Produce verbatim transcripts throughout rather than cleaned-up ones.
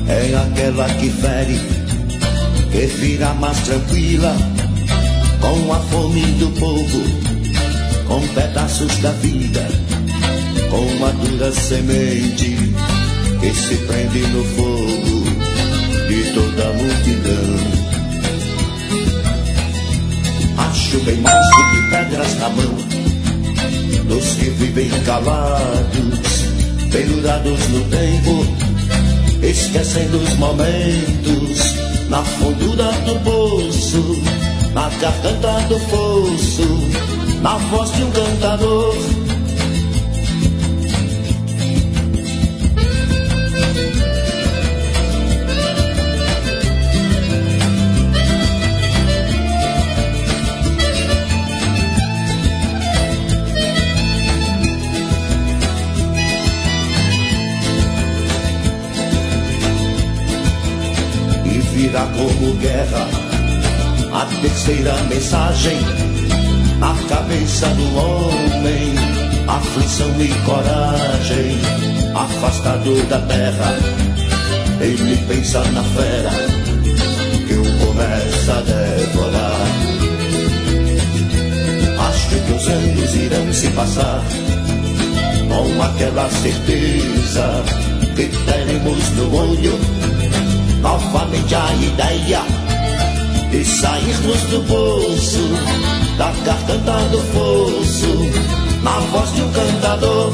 é aquela que fere, que vira mais tranquila, com a fome do povo, com pedaços da vida, com uma dura semente que se prende no fogo de toda a multidão. Acho bem mais do que pedras na mão dos que vivem calados, pendurados no tempo, esquecendo os momentos, na fundura do poço, na garganta do fosso, na voz de um cantador. Virá como guerra a terceira mensagem na cabeça do homem, aflição e coragem, afastado da terra. Ele pensa na fera que o começa a devorar. Acho que os anos irão se passar com aquela certeza que teremos no olho novamente a ideia de sairmos do poço, da garganta do fosso, na voz de um cantador.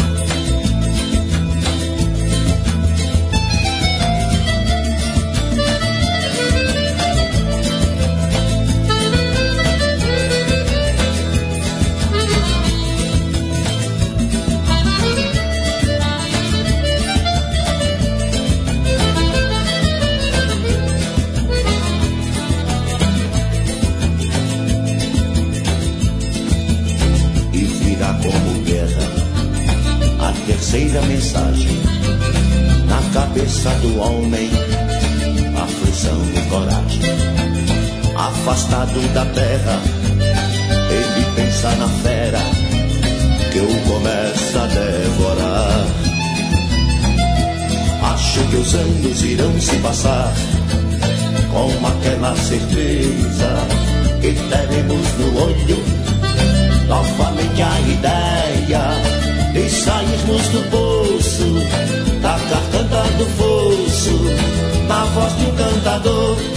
Terceira mensagem na cabeça do homem, aflição e coragem, afastado da terra. Ele pensa na fera que o começa a devorar. Acho que os anos irão se passar com aquela certeza que teremos no olho novamente a ideia de sairmos do poço, da garganta do fosso, na voz de um cantador.